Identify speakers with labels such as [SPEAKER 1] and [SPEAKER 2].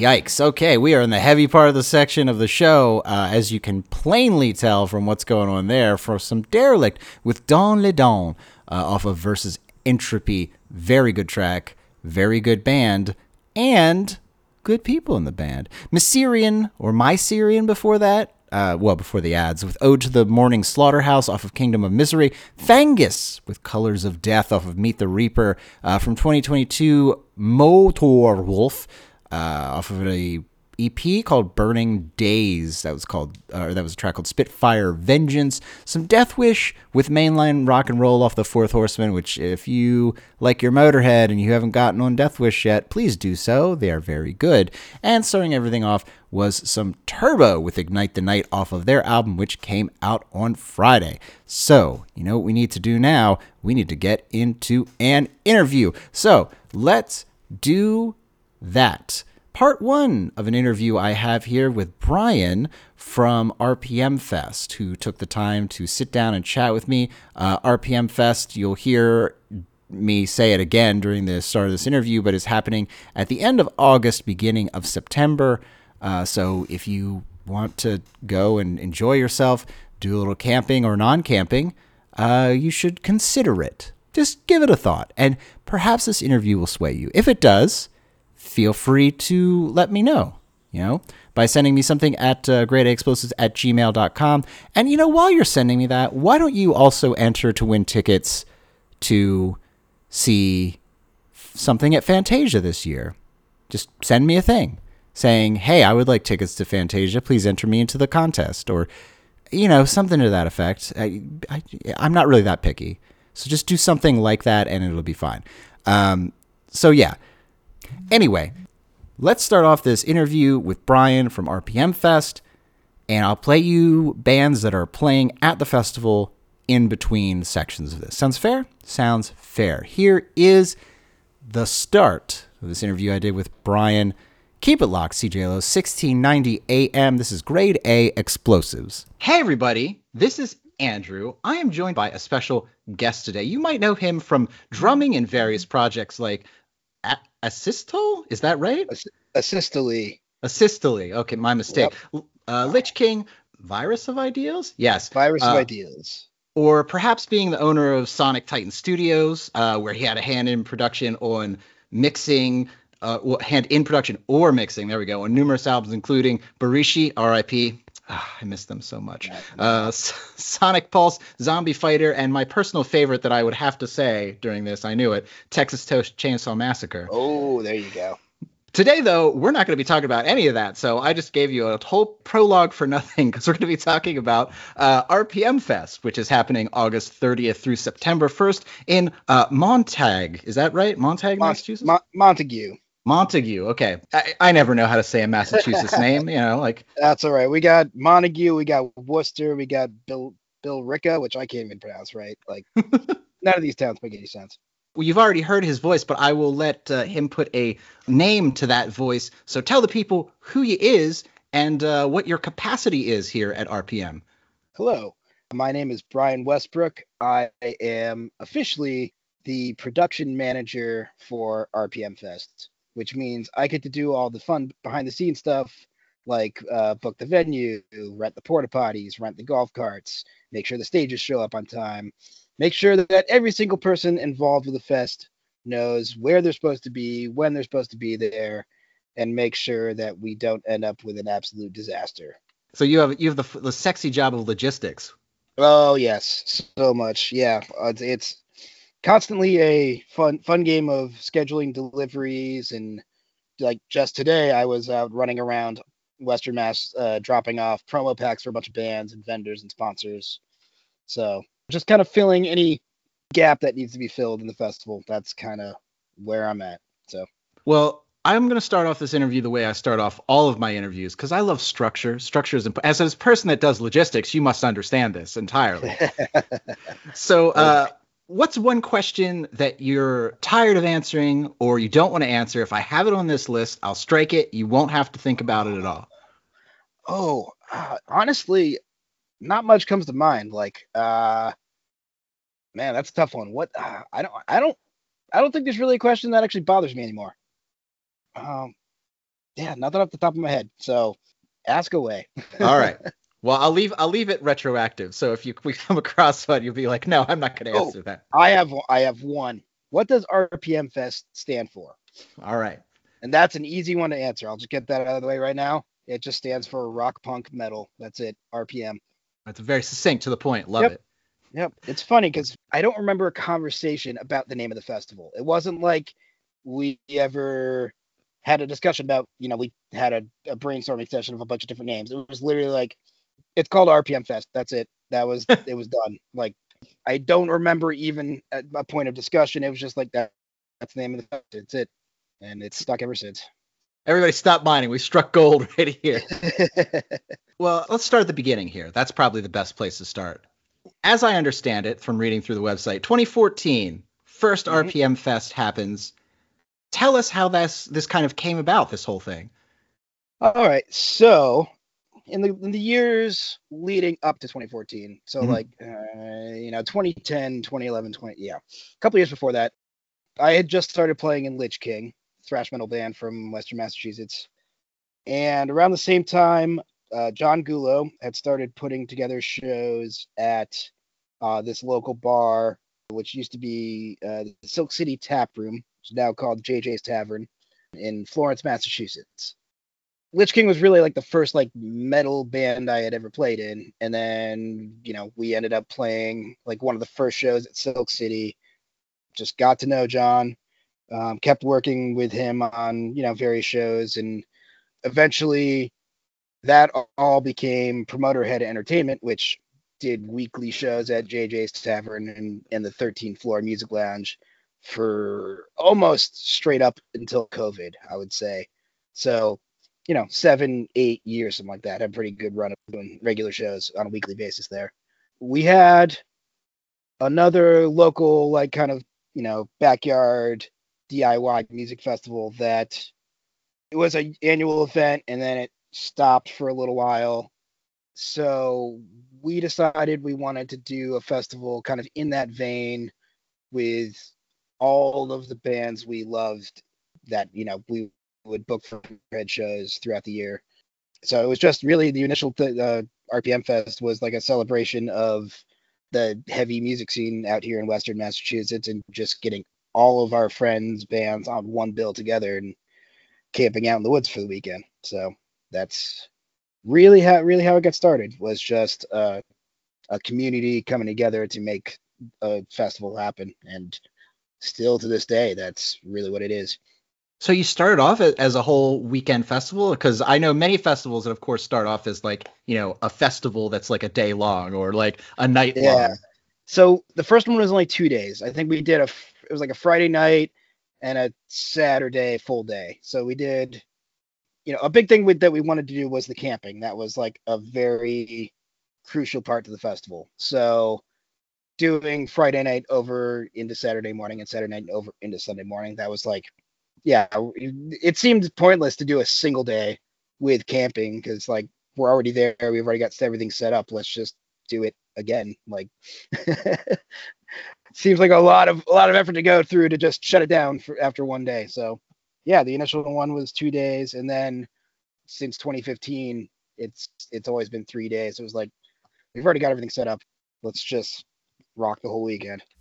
[SPEAKER 1] Yikes. Okay, we are in the heavy part of the section of the show, as you can plainly tell from what's going on there, for some Derelict with Dans les Dents off of Versus Entropy. Very good track, very good band, and good people in the band. Mycerian, or Mycerian before that, before the ads, with Ode to the Morning Slaughterhouse off of Kingdom of Misery. Fangus with Colors of Death off of Meet the Reaper. From 2022, Motor Wolf off of a EP called Burning Days. That was a track called Spitfire Vengeance. Some Death Wish with mainline rock and roll off the Fourth Horseman, which if you like your Motorhead and you haven't gotten on Death Wish yet, please do so. They are very good. And starting everything off was some Turbo with Ignite the Night off of their album, which came out on Friday. So, you know what we need to do now? We need to get into an interview. So, let's do that. Part one of an interview I have here with Brian from RPM Fest, who took the time to sit down and chat with me. RPM Fest, you'll hear me say it again during the start of this interview, but is happening at the end of August, beginning of September. So if you want to go and enjoy yourself, do a little camping or non-camping, you should consider it. Just give it a thought, and perhaps this interview will sway you. If it does, feel free to let me know, by sending me something at greataexplosives@gmail.com. And, while you're sending me that, why don't you also enter to win tickets to see something at Fantasia this year? Just send me a thing saying, hey, I would like tickets to Fantasia. Please enter me into the contest, or, something to that effect. I'm not really that picky. So just do something like that and it'll be fine. Yeah. Anyway, let's start off this interview with Brian from RPM Fest, and I'll play you bands that are playing at the festival in between sections of this. Sounds fair? Sounds fair. Here is the start of this interview I did with Brian. Keep it locked, CJLO, 1690 AM. This is Grade A Explosives. Hey, everybody. This is Andrew. I am joined by a special guest today. You might know him from drumming in various projects like Asystole? Is that right?
[SPEAKER 2] Asystole.
[SPEAKER 1] Asystole. Okay, my mistake. Yep. Lich King, Virus of Ideals? Yes.
[SPEAKER 2] Virus of Ideals.
[SPEAKER 1] Or perhaps being the owner of Sonic Titan Studios, where he had a hand in production on mixing, hand in production or mixing, there we go, on numerous albums, including Barishi, R.I.P., I miss them so much. Sonic Pulse, Zombie Fighter, and my personal favorite that I would have to say during this, I knew it, Texas Chainsaw Massacre.
[SPEAKER 2] Oh, there you go.
[SPEAKER 1] Today, though, we're not going to be talking about any of that, so I just gave you a whole prologue for nothing, because we're going to be talking about RPM Fest, which is happening August 30th through September 1st in Montague. Is that right? Montague, Massachusetts?
[SPEAKER 2] Montague.
[SPEAKER 1] Montague. Okay. I never know how to say a Massachusetts name,
[SPEAKER 2] That's all right. We got Montague, we got Worcester, we got Billerica, which I can't even pronounce right. Like, none of these towns make any sense.
[SPEAKER 1] Well, you've already heard his voice, but I will let him put a name to that voice. So tell the people who he is and what your capacity is here at RPM.
[SPEAKER 2] Hello. My name is Brian Westbrook. I am officially the production manager for RPM Fest, which means I get to do all the fun behind-the-scenes stuff, like book the venue, rent the porta potties, rent the golf carts, make sure the stages show up on time, make sure that every single person involved with the fest knows where they're supposed to be, when they're supposed to be there, and make sure that we don't end up with an absolute disaster.
[SPEAKER 1] So you have the sexy job of logistics.
[SPEAKER 2] Oh, yes, so much. Yeah, it's constantly a fun game of scheduling deliveries, and like just today I was out running around Western Mass dropping off promo packs for a bunch of bands and vendors and sponsors. So just kind of filling any gap that needs to be filled in the festival. That's kind of where I'm at. So
[SPEAKER 1] well, I'm going to start off this interview the way I start off all of my interviews, because I love structure. Structure is important. As a person that does logistics, you must understand this entirely. So what's one question that you're tired of answering or you don't want to answer? If I have it on this list, I'll strike it. You won't have to think about it at all.
[SPEAKER 2] Oh, honestly, not much comes to mind. Like, man, that's a tough one. What? I don't think there's really a question that actually bothers me anymore. Yeah, nothing off the top of my head. So ask away.
[SPEAKER 1] All right. Well, I'll leave it retroactive. So if we come across one, you'll be like, no, I'm not going to
[SPEAKER 2] Oh,
[SPEAKER 1] answer that.
[SPEAKER 2] I have one. What does RPM Fest stand for?
[SPEAKER 1] All right.
[SPEAKER 2] And that's an easy one to answer. I'll just get that out of the way right now. It just stands for rock punk metal. That's it. RPM.
[SPEAKER 1] That's very succinct to the point. Love
[SPEAKER 2] Yep.
[SPEAKER 1] it.
[SPEAKER 2] Yep. It's funny because I don't remember a conversation about the name of the festival. It wasn't like we ever had a discussion about, we had a brainstorming session of a bunch of different names. It was literally like, it's called RPM Fest. That's it. It was done. Like, I don't remember even a point of discussion. It was just like that. That's the name of the fest. It's it. And it's stuck ever since.
[SPEAKER 1] Everybody stop mining. We struck gold right here. Well, let's start at the beginning here. That's probably the best place to start. As I understand it from reading through the website, 2014, first RPM Fest happens. Tell us how this kind of came about, this whole thing.
[SPEAKER 2] All right. So in the years leading up to 2014, so
[SPEAKER 1] Mhm.
[SPEAKER 2] like 2010, 2011, 20, yeah, a couple years before that, I had just started playing in Lich King, thrash metal band from Western Massachusetts, and around the same time, John Gulo had started putting together shows at this local bar, which used to be the Silk City Tap Room, which is now called JJ's Tavern in Florence, Massachusetts. Lich King was really like the first like metal band I had ever played in, and then we ended up playing like one of the first shows at Silk City. Just got to know John, kept working with him on various shows, and eventually that all became Promoter Head Entertainment, which did weekly shows at JJ's Tavern and the 13th Floor Music Lounge for almost straight up until COVID, I would say. So, 7, 8 years, something like that. Had a pretty good run of doing regular shows on a weekly basis there. We had another local, like kind of, backyard DIY music festival that it was an annual event and then it stopped for a little while. So we decided we wanted to do a festival kind of in that vein with all of the bands we loved that we would book for head shows throughout the year. So it was just really the initial RPM Fest was like a celebration of the heavy music scene out here in Western Massachusetts and just getting all of our friends bands on one bill together and camping out in the woods for the weekend. So that's really how it got started, was just a community coming together to make a festival happen, and still to this day that's really what it is.
[SPEAKER 1] So you started off as a whole weekend festival? Because I know many festivals that, of course, start off as like, a festival that's like a day long or like a night
[SPEAKER 2] Yeah,
[SPEAKER 1] long.
[SPEAKER 2] so the first one was only 2 days. I think we did it was like a Friday night and a Saturday full day. So we did, a big thing that we wanted to do was the camping. That was like a very crucial part to the festival. So doing Friday night over into Saturday morning and Saturday night over into Sunday morning, that was like, yeah, it seemed pointless to do a single day with camping because like we're already there, we've already got everything set up. Let's just do it again. Like, seems like a lot of effort to go through to just shut it down after one day. So yeah, the initial one was 2 days, and then since 2015, it's always been 3 days. It was like we've already got everything set up. Let's just rock the whole weekend.